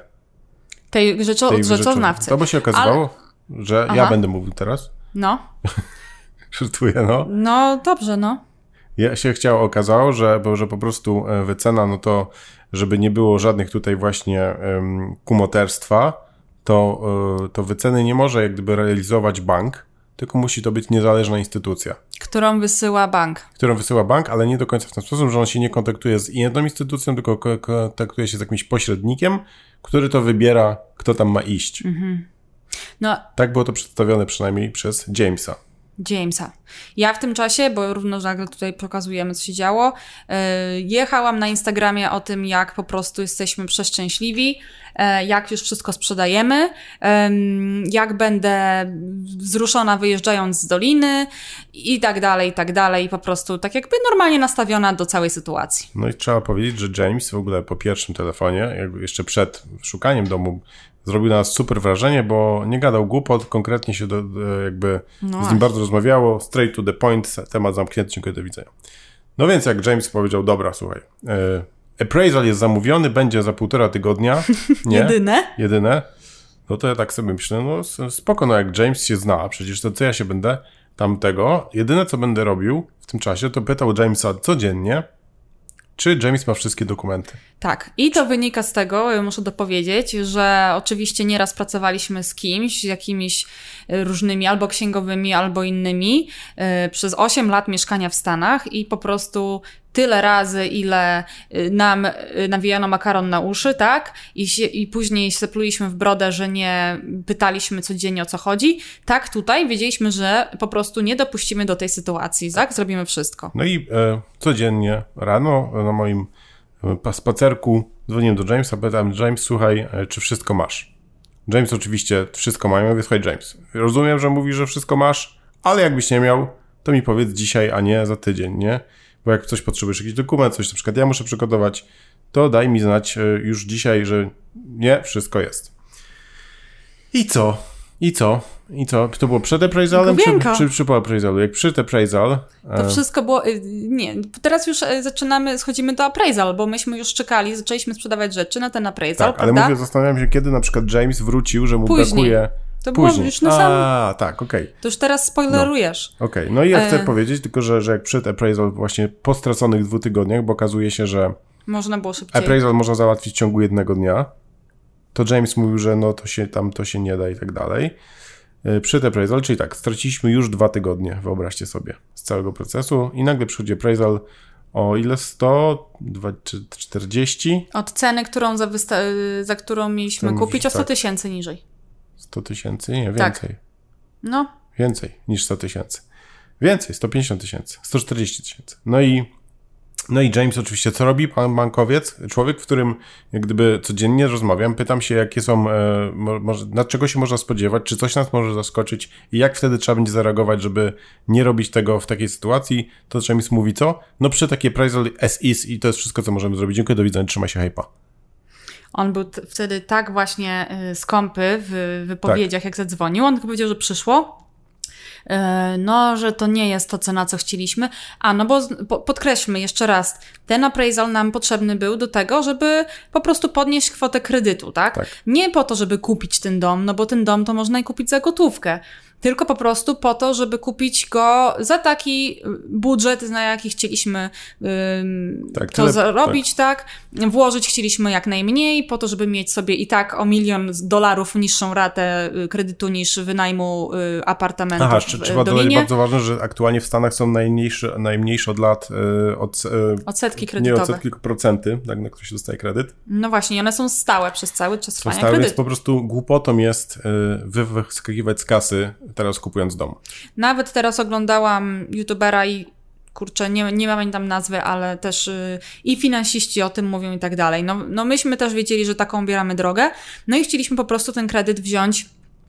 Tej rzeczoznawcy. To by się okazywało, że ja będę mówił teraz. No. Żartuję, no. No, dobrze, no. Ja się okazało, że po prostu wycena, no to żeby nie było żadnych tutaj właśnie kumoterstwa, to wyceny nie może jak gdyby realizować bank, tylko musi to być niezależna instytucja. Którą wysyła bank, ale nie do końca w ten sposób, że on się nie kontaktuje z jedną instytucją, tylko kontaktuje się z jakimś pośrednikiem, który to wybiera, kto tam ma iść. No. Tak było to przedstawione przynajmniej przez Jamesa. Ja w tym czasie, bo równolegle tutaj pokazujemy, co się działo, jechałam na Instagramie o tym, jak po prostu jesteśmy przeszczęśliwi, jak już wszystko sprzedajemy, jak będę wzruszona wyjeżdżając z doliny i tak dalej, po prostu tak jakby normalnie nastawiona do całej sytuacji. No i trzeba powiedzieć, że James w ogóle po pierwszym telefonie, jakby jeszcze przed szukaniem domu, zrobił na nas super wrażenie, bo nie gadał głupot, konkretnie się z nim bardzo rozmawiało, straight to the point, temat zamknięty, dziękuję, do widzenia. No więc jak James powiedział, dobra, słuchaj, appraisal jest zamówiony, będzie za 1,5 tygodnia. Nie? Jedyne. No to ja tak sobie myślę, no spoko, no jak James się zna, przecież to co ja się będę tamtego. Jedyne co będę robił w tym czasie, to pytał Jamesa codziennie, czy James ma wszystkie dokumenty. Tak. I to wynika z tego, muszę dopowiedzieć, że oczywiście nieraz pracowaliśmy z kimś, jakimiś różnymi albo księgowymi, albo innymi przez 8 lat mieszkania w Stanach i po prostu tyle razy, ile nam nawijano makaron na uszy, tak? I później się pluliśmy w brodę, że nie pytaliśmy codziennie o co chodzi. Tak, tutaj wiedzieliśmy, że po prostu nie dopuścimy do tej sytuacji, tak? Zrobimy wszystko. No i codziennie rano na moim spacerku dzwoniłem do Jamesa, pytałem, James, słuchaj, czy wszystko masz? James oczywiście wszystko ma. Ja mówię, słuchaj James, rozumiem, że mówisz, że wszystko masz, ale jakbyś nie miał, to mi powiedz dzisiaj, a nie za tydzień, nie? Bo jak coś potrzebujesz, jakiś dokument, coś na przykład ja muszę przygotować, to daj mi znać już dzisiaj, że nie, wszystko jest. I co? To było przed appraisalem czy po appraisalu? Jak przed appraisal... To wszystko było... Nie, teraz już schodzimy do appraisal, bo myśmy już czekali, zaczęliśmy sprzedawać rzeczy na ten appraisal, tak, ale mówię, zastanawiam się, kiedy na przykład James wrócił, że mu brakuje... To było już na sam... tak, okej. To już teraz spoilerujesz. No, okej. No i ja chcę powiedzieć tylko, że jak przed appraisal właśnie po straconych 2 tygodniach, bo okazuje się, że... Można było szybciej. Appraisal można załatwić w ciągu 1 dnia. To James mówił, że no to się nie da i tak dalej. Przed appraisal, czyli tak, straciliśmy już 2 tygodnie, wyobraźcie sobie, z całego procesu i nagle przychodzi appraisal o ile? 100? 40? Od ceny, którą za którą mieliśmy kupić, o 100 tysięcy niżej. 100 tysięcy? Nie, więcej. Tak. No. Więcej niż 100 tysięcy. Więcej, 150 tysięcy, 140 tysięcy. No i James oczywiście, co robi pan bankowiec? Człowiek, w którym jak gdyby codziennie rozmawiam, pytam się, jakie są, nad czego się można spodziewać, czy coś nas może zaskoczyć i jak wtedy trzeba będzie zareagować, żeby nie robić tego w takiej sytuacji. To James mówi co? No przy takiej appraisal as is i to jest wszystko, co możemy zrobić. Dziękuję, do widzenia, trzymaj się, hejpa. On był wtedy tak właśnie skąpy w wypowiedziach, jak zadzwonił. On powiedział, że przyszło. No, że to nie jest to, na co chcieliśmy. No bo podkreślmy jeszcze raz, ten appraisal nam potrzebny był do tego, żeby po prostu podnieść kwotę kredytu, tak? Nie po to, żeby kupić ten dom, no bo ten dom to można i kupić za gotówkę. Tylko po prostu po to, żeby kupić go za taki budżet, na jaki chcieliśmy zarobić, tak? Włożyć chcieliśmy jak najmniej, po to, żeby mieć sobie i tak o $1 milion niższą ratę kredytu niż wynajmu apartamentu. Aha, trzeba dodać bardzo ważne, że aktualnie w Stanach są najmniejsze od lat odsetki kredytowe. Nie odsetki, tylko procenty, tak, na które się dostaje kredyt. No właśnie, i one są stałe przez cały czas trwania kredytu. Więc po prostu głupotą jest wyskakiwać z kasy teraz kupując dom. Nawet teraz oglądałam youtubera i kurczę, nie pamiętam nazwy, ale też i finansiści o tym mówią i tak dalej. No myśmy też wiedzieli, że taką bieramy drogę, no i chcieliśmy po prostu ten kredyt wziąć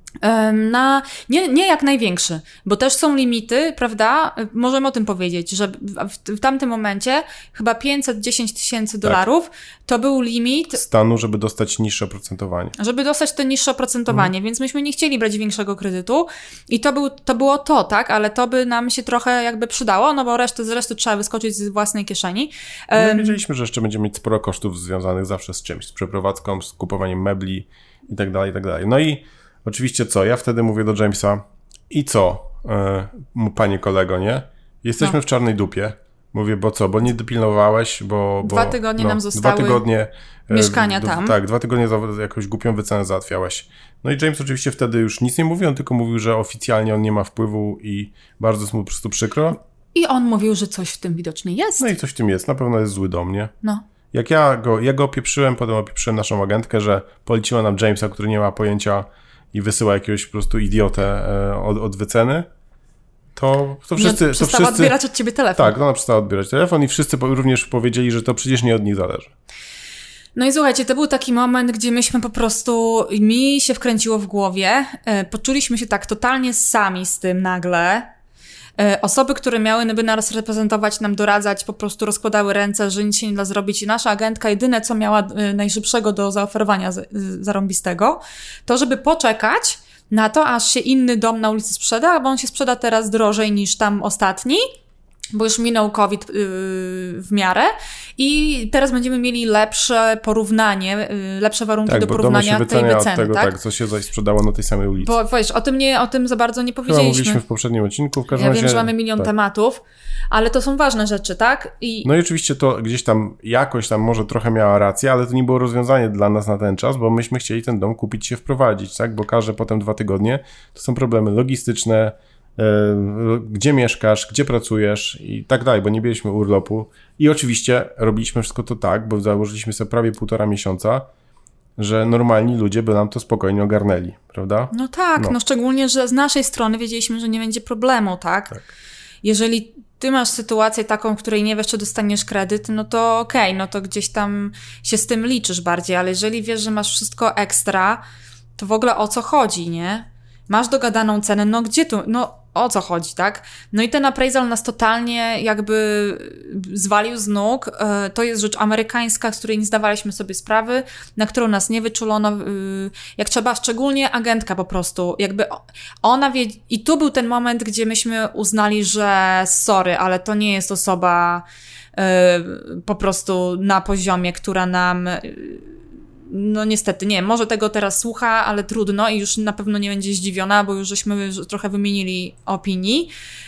nie jak największy, bo też są limity, prawda? Możemy o tym powiedzieć, że w tamtym momencie chyba $510,000 to był limit stanu, żeby dostać niższe oprocentowanie. Żeby dostać to niższe oprocentowanie, więc myśmy nie chcieli brać większego kredytu i to było to, tak? Ale to by nam się trochę jakby przydało, no bo z reszty trzeba wyskoczyć z własnej kieszeni. No wiedzieliśmy, że jeszcze będziemy mieć sporo kosztów związanych zawsze z czymś, z przeprowadzką, z kupowaniem mebli i tak dalej, i tak dalej. No i oczywiście co? Ja wtedy mówię do Jamesa i co, panie kolego, nie? Jesteśmy w czarnej dupie. Mówię, bo co? Bo nie dopilnowałeś, bo 2 tygodnie nam zostały 2 tygodnie mieszkania tam. Tak, 2 tygodnie jakąś głupią wycenę załatwiałeś. No i James oczywiście wtedy już nic nie mówił, on tylko mówił, że oficjalnie on nie ma wpływu i bardzo jest mu po prostu przykro. I on mówił, że coś w tym widocznie jest. No i coś w tym jest, na pewno jest zły do mnie. No. Jak ja go opieprzyłem, potem opieprzyłem naszą agentkę, że poleciła nam Jamesa, który nie ma pojęcia i wysyła jakiegoś po prostu idiotę od wyceny, to wszyscy... Przestała odbierać od ciebie telefon. Tak, ona przestała odbierać telefon i wszyscy również powiedzieli, że to przecież nie od nich zależy. No i słuchajcie, to był taki moment, gdzie myśmy po prostu, mi się wkręciło w głowie, poczuliśmy się tak totalnie sami z tym nagle. Osoby, które miałyby nas reprezentować, nam doradzać, po prostu rozkładały ręce, że nic się nie da zrobić. I nasza agentka jedyne, co miała najszybszego do zaoferowania zarąbistego, to żeby poczekać na to, aż się inny dom na ulicy sprzeda, bo on się sprzeda teraz drożej niż tam ostatni. bo już minął COVID w miarę i teraz będziemy mieli lepsze porównanie, lepsze warunki do porównania tej wyceny. Od tego, tak? co się zaś sprzedało na tej samej ulicy. Bo wiesz, o tym za bardzo nie Chyba powiedzieliśmy. mówiliśmy w poprzednim odcinku. W każdym ja razie, wiem, że mamy milion tematów, ale to są ważne rzeczy, tak? No i oczywiście to gdzieś tam jakoś tam może trochę miała rację, ale to nie było rozwiązanie dla nas na ten czas, bo myśmy chcieli ten dom kupić, się wprowadzić, tak? Bo każde potem 2 tygodnie to są problemy logistyczne, gdzie mieszkasz, gdzie pracujesz i tak dalej, bo nie mieliśmy urlopu i oczywiście robiliśmy wszystko to tak, bo założyliśmy sobie prawie 1,5 miesiąca, że normalni ludzie by nam to spokojnie ogarnęli, prawda? No tak, no szczególnie, że z naszej strony wiedzieliśmy, że nie będzie problemu, tak? Jeżeli ty masz sytuację taką, w której nie wiesz, czy dostaniesz kredyt, no to okej, no to gdzieś tam się z tym liczysz bardziej, ale jeżeli wiesz, że masz wszystko ekstra, to w ogóle o co chodzi, nie? Masz dogadaną cenę, no gdzie tu, no o co chodzi, tak? No i ten appraisal nas totalnie jakby zwalił z nóg. To jest rzecz amerykańska, z której nie zdawaliśmy sobie sprawy, na którą nas nie wyczulono. Jak trzeba, szczególnie agentka po prostu. Jakby ona wie... I tu był ten moment, gdzie myśmy uznali, że sorry, ale to nie jest osoba po prostu na poziomie, która nam... No niestety, nie, może tego teraz słucha, ale trudno i już na pewno nie będzie zdziwiona, bo już żeśmy trochę wymienili opinii.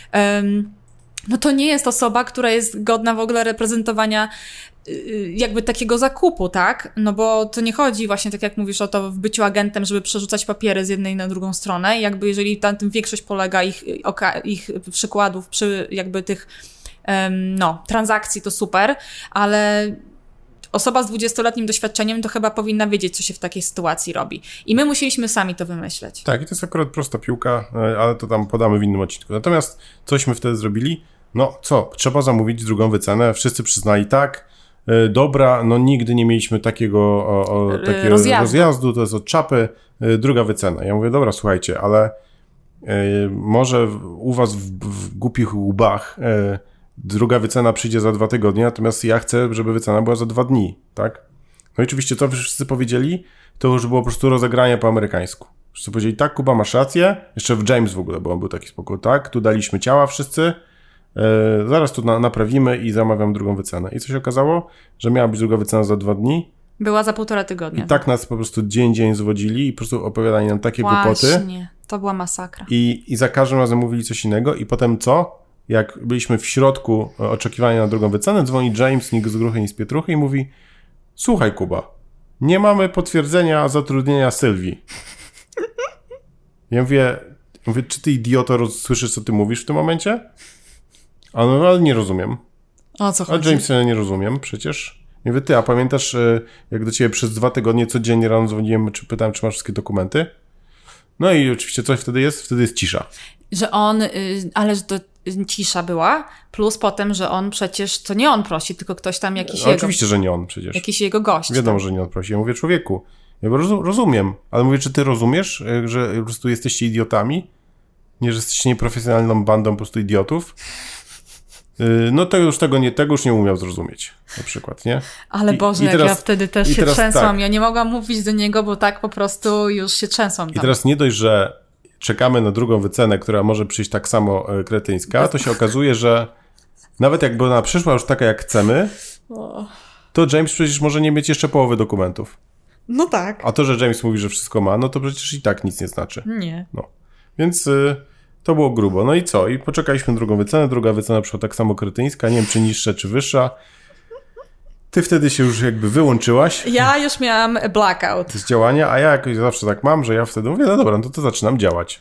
No to nie jest osoba, która jest godna w ogóle reprezentowania jakby takiego zakupu, tak? No bo to nie chodzi właśnie, tak jak mówisz, o to w byciu agentem, żeby przerzucać papiery z jednej na drugą stronę. Jakby jeżeli tam większość polega ich przykładów przy jakby tych transakcji, to super, ale osoba z 20-letnim doświadczeniem to chyba powinna wiedzieć, co się w takiej sytuacji robi. I my musieliśmy sami to wymyśleć. Tak, i to jest akurat prosta piłka, ale to tam podamy w innym odcinku. Natomiast cośmy wtedy zrobili? No co, trzeba zamówić drugą wycenę. Wszyscy przyznali tak, dobra, no nigdy nie mieliśmy takiego rozjazdu, to jest od czapy, druga wycena. Ja mówię, dobra, słuchajcie, ale może u was w głupich łbach druga wycena przyjdzie za 2 tygodnie, natomiast ja chcę, żeby wycena była za 2 dni, tak? No i oczywiście, co wszyscy powiedzieli, to już było po prostu rozegranie po amerykańsku. Wszyscy powiedzieli, tak, Kuba, masz rację. Jeszcze w James w ogóle, bo on był taki spokój, tak, tu daliśmy ciała wszyscy, zaraz tu naprawimy i zamawiam drugą wycenę. I co się okazało? Że miała być druga wycena za 2 dni. Była za 1,5 tygodnia. I tak nas po prostu dzień zwodzili i po prostu opowiadali nam takie głupoty. Właśnie, to była masakra. I za każdym razem mówili coś innego i potem co? Jak byliśmy w środku oczekiwania na drugą wycenę, dzwoni James, ni z gruchy, ni z pietruchy i mówi: słuchaj, Kuba, nie mamy potwierdzenia zatrudnienia Sylwii. Ja mówię, czy ty idioto słyszysz, co ty mówisz w tym momencie? A no, ale nie rozumiem. O co chodzi? A James, ja nie rozumiem przecież. Ja mówię, ty, a pamiętasz, jak do ciebie przez 2 tygodnie codziennie rano dzwoniłem, czy pytałem, czy masz wszystkie dokumenty? No i oczywiście coś wtedy jest cisza. Że on, ale że to cisza była, plus potem, że on przecież, to nie on prosi, tylko ktoś tam jakiś jego... Oczywiście, że nie on przecież. Jakiś jego gość. Wiadomo, że nie on prosi. Ja mówię, człowieku, ja rozumiem, ale mówię, czy ty rozumiesz, że po prostu jesteście idiotami? Nie, że jesteście nieprofesjonalną bandą po prostu idiotów? No to już tego już nie umiał zrozumieć, na przykład, nie? Ale Boże, jak ja wtedy też się trzęsłam. Tak. Ja nie mogłam mówić do niego, bo tak po prostu już się trzęsłam tam. I teraz nie dość, że czekamy na drugą wycenę, która może przyjść tak samo kretyńska, to się okazuje, że nawet jakby ona przyszła już taka, jak chcemy, to James przecież może nie mieć jeszcze połowy dokumentów. No tak. A to, że James mówi, że wszystko ma, no to przecież i tak nic nie znaczy. Nie. No. Więc to było grubo. No i co? I poczekaliśmy drugą wycenę. Druga wycena przyszła tak samo kretyńska. Nie wiem, czy niższa, czy wyższa. Ty wtedy się już jakby wyłączyłaś. Ja już miałam blackout. Z działania, a ja jakoś zawsze tak mam, że ja wtedy mówię, no dobra, no to zaczynam działać.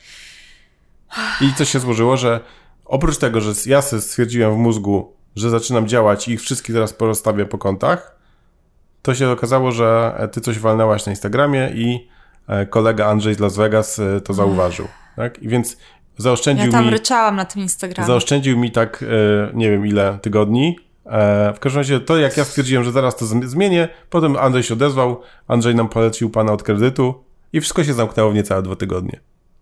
I co się złożyło, że oprócz tego, że ja sobie stwierdziłem w mózgu, że zaczynam działać i ich wszystkich teraz porozstawię po kontach, to się okazało, że ty coś walnęłaś na Instagramie i kolega Andrzej z Las Vegas to zauważył. Tak? I więc zaoszczędził mi... Ja tam ryczałam na tym Instagramie. Zaoszczędził mi tak, nie wiem ile tygodni. W każdym razie to, jak ja stwierdziłem, że zaraz to zmienię, potem Andrzej się odezwał, Andrzej nam polecił pana od kredytu i wszystko się zamknęło w niecałe 2 tygodnie.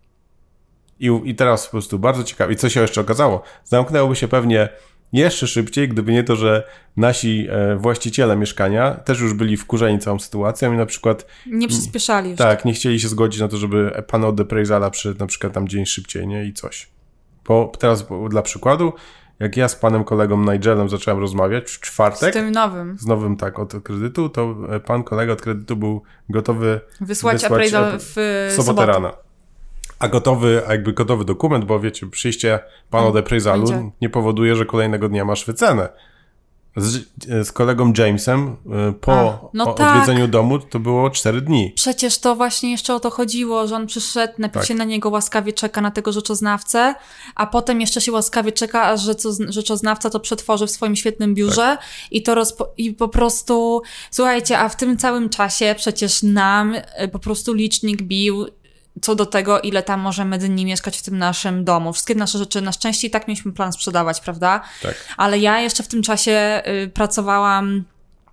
I teraz po prostu bardzo ciekawe. I co się jeszcze okazało? Zamknęłoby się pewnie jeszcze szybciej, gdyby nie to, że nasi właściciele mieszkania też już byli wkurzeni całą sytuacją i na przykład... Nie przyspieszali już. Tak, nie chcieli się zgodzić na to, żeby pan od appraisala przyszedł na przykład tam dzień szybciej, nie? I coś. Bo teraz dla przykładu, jak ja z panem kolegą Nigelem zacząłem rozmawiać w czwartek. Z tym nowym. Z nowym, tak, od kredytu, to pan kolega od kredytu był gotowy wysłać appraisal w sobotę rano. A gotowy dokument, bo wiecie, przyjście pan od appraisalu nie powoduje, że kolejnego dnia masz wycenę. Z kolegą Jamesem po odwiedzeniu domu to było 4 dni. Przecież to właśnie jeszcze o to chodziło, że on przyszedł, najpierw się na niego łaskawie czeka, na tego rzeczoznawcę, a potem jeszcze się łaskawie czeka, aż rzeczoznawca to przetworzy w swoim świetnym biurze i po prostu, słuchajcie, a w tym całym czasie przecież nam po prostu licznik bił co do tego, ile tam możemy dni mieszkać w tym naszym domu. Wszystkie nasze rzeczy, na szczęście i tak mieliśmy plan sprzedawać, prawda? Tak. Ale ja jeszcze w tym czasie pracowałam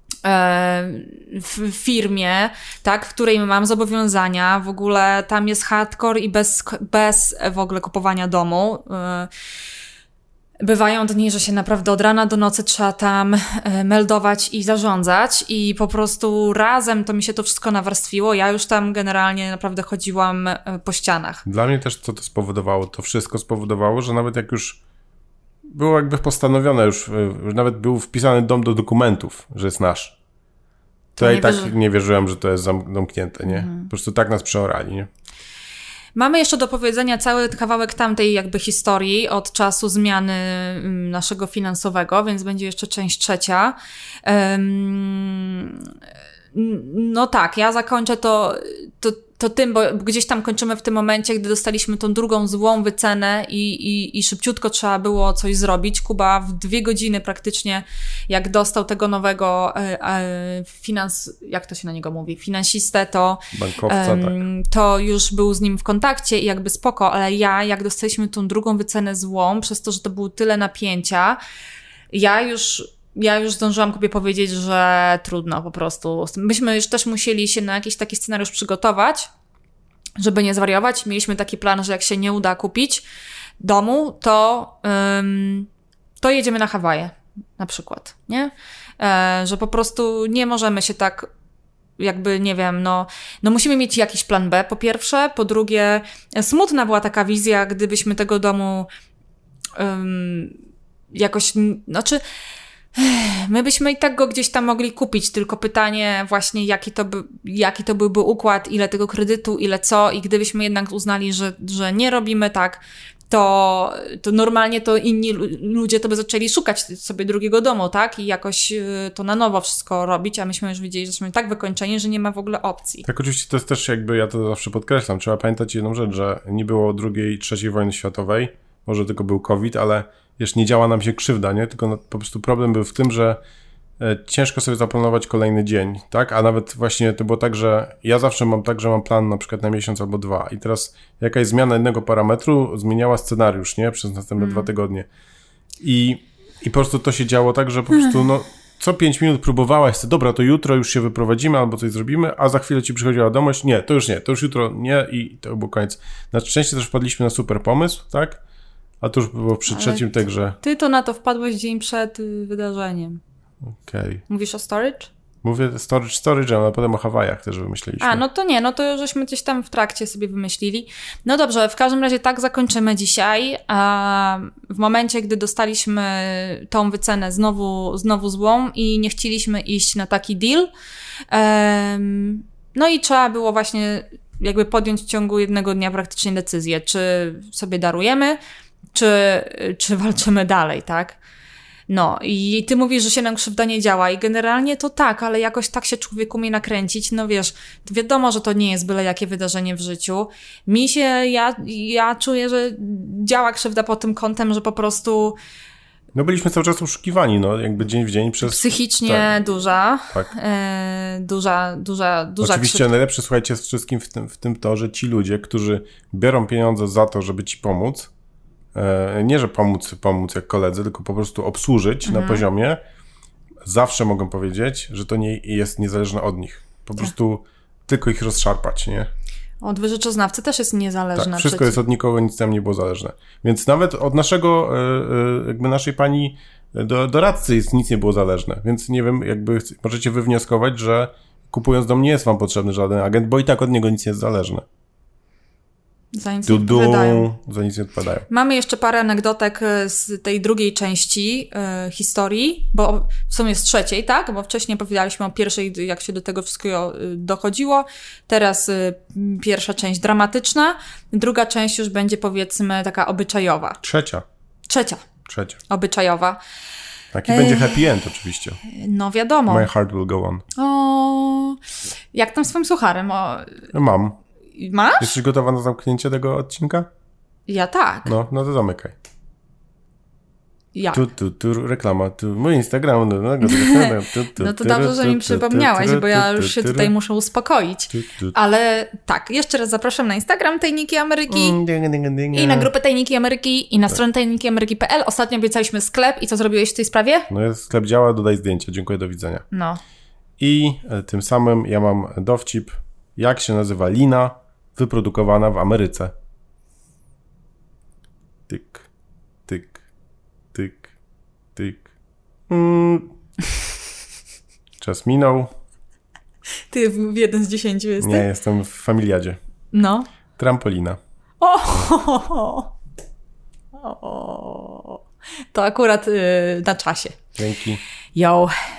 w firmie, tak, w której mam zobowiązania, w ogóle tam jest hardcore i bez w ogóle kupowania domu. Bywają dni, że się naprawdę od rana do nocy trzeba tam meldować i zarządzać i po prostu razem to mi się to wszystko nawarstwiło. Ja już tam generalnie naprawdę chodziłam po ścianach. Dla mnie też co to spowodowało? To wszystko spowodowało, że nawet jak już było jakby postanowione, już nawet był wpisany dom do dokumentów, że jest nasz. To ja i tak nie wierzyłem, że to jest zamknięte, nie? Po prostu tak nas przeorali, nie? Mamy jeszcze do powiedzenia cały kawałek tamtej jakby historii od czasu zmiany naszego finansowego, więc będzie jeszcze część trzecia. No tak, ja zakończę to tym, bo gdzieś tam kończymy w tym momencie, gdy dostaliśmy tą drugą złą wycenę i szybciutko trzeba było coś zrobić. Kuba w 2 godziny praktycznie, jak dostał tego nowego jak to się na niego mówi? Finansistę, to bankowca, tak. To już był z nim w kontakcie i jakby spoko, ale jak dostaliśmy tą drugą wycenę złą, przez to, że to było tyle napięcia, ja już zdążyłam Kubie powiedzieć, że trudno po prostu. Myśmy już też musieli się na jakiś taki scenariusz przygotować, żeby nie zwariować. Mieliśmy taki plan, że jak się nie uda kupić domu, to jedziemy na Hawaje na przykład, nie? Że po prostu nie możemy się tak jakby, nie wiem, no musimy mieć jakiś plan B, po pierwsze. Po drugie, smutna była taka wizja, gdybyśmy tego domu jakoś, znaczy my byśmy i tak go gdzieś tam mogli kupić, tylko pytanie właśnie, jaki to byłby układ, ile tego kredytu, ile co, i gdybyśmy jednak uznali, że nie robimy tak, to normalnie to inni ludzie to by zaczęli szukać sobie drugiego domu, tak? I jakoś to na nowo wszystko robić, a myśmy już wiedzieli, że jesteśmy tak wykończeni, że nie ma w ogóle opcji. Tak, oczywiście to jest też jakby, ja to zawsze podkreślam, trzeba pamiętać jedną rzecz, że nie było II, III wojny światowej, może tylko był COVID, ale wiesz, nie działa nam się krzywda, nie? Tylko po prostu problem był w tym, że ciężko sobie zaplanować kolejny dzień, tak? A nawet właśnie to było tak, że ja zawsze mam tak, że mam plan na przykład na miesiąc albo 2 i teraz jakaś zmiana jednego parametru zmieniała scenariusz, nie? Przez następne 2 tygodnie. I po prostu to się działo tak, że po prostu co 5 minut próbowałaś, dobra, to jutro już się wyprowadzimy albo coś zrobimy, a za chwilę ci przychodziła wiadomość, nie, to już jutro nie i to był koniec. Na szczęście też wpadliśmy na super pomysł, tak? A to już było przy trzecim tegrze. Ty to na to wpadłeś dzień przed wydarzeniem. Okej. Mówisz o storage? Mówię storage, ale potem o Hawajach też wymyśliliśmy. A, no to nie, no to żeśmy gdzieś tam w trakcie sobie wymyślili. No dobrze, w każdym razie tak zakończymy dzisiaj. A w momencie, gdy dostaliśmy tą wycenę znowu złą i nie chcieliśmy iść na taki deal, no i trzeba było właśnie jakby podjąć w ciągu jednego dnia praktycznie decyzję, czy sobie darujemy, czy walczymy dalej, tak? No i ty mówisz, że się nam krzywda nie działa i generalnie to tak, ale jakoś tak się człowiek umie nakręcić, no wiesz, wiadomo, że to nie jest byle jakie wydarzenie w życiu. Mi się, ja czuję, że działa krzywda pod tym kątem, że po prostu no byliśmy cały czas oszukiwani, no jakby dzień w dzień przez... Psychicznie tak. Duża. Tak. Duża Oczywiście krzywda. najlepsze, słuchajcie, jest wszystkim w tym to, że ci ludzie, którzy biorą pieniądze za to, żeby ci pomóc, nie, że pomóc jak koledzy, tylko po prostu obsłużyć na poziomie, zawsze mogą powiedzieć, że to nie jest niezależne od nich. Po prostu tylko ich rozszarpać, nie? Od rzeczoznawcy też jest niezależne. Tak, wszystko jest od nikogo, nic tam nie było zależne. Więc nawet od naszej pani doradcy nic nie było zależne. Więc nie wiem, jakby możecie wywnioskować, że kupując dom nie jest wam potrzebny żaden agent, bo i tak od niego nic nie jest zależne. Za nic nie odpowiadają. Za nic nie odpowiadają. Mamy jeszcze parę anegdotek z tej drugiej części historii, bo w sumie z trzeciej, tak? Bo wcześniej opowiadaliśmy o pierwszej, jak się do tego wszystkiego dochodziło. Teraz pierwsza część dramatyczna, druga część już będzie, powiedzmy, taka obyczajowa. Trzecia. Obyczajowa. Taki będzie happy end oczywiście. No wiadomo. My heart will go on. O, jak tam z twoim sucharem? Mam. Masz? Jesteś gotowa na zamknięcie tego odcinka? Ja tak. No to zamykaj. Jak? Reklama, mój Instagram. No to dobrze, że mi przypomniałeś, bo ja już się tutaj muszę uspokoić. Ale tak, jeszcze raz zapraszam na Instagram Tajniki Ameryki i na grupę Tajniki Ameryki i na stronę tajnikiameryki.pl. Ostatnio obiecaliśmy sklep i co zrobiłeś w tej sprawie? No sklep działa, dodaj zdjęcie. Dziękuję, do widzenia. No. I tym samym ja mam dowcip, jak się nazywa lina wyprodukowana w Ameryce. Tyk, tyk, tyk, tyk. Czas minął. Ty w 1 z 10 jesteś? Nie, jestem w familiadzie. No. Trampolina. To akurat na czasie. Dzięki. Yo.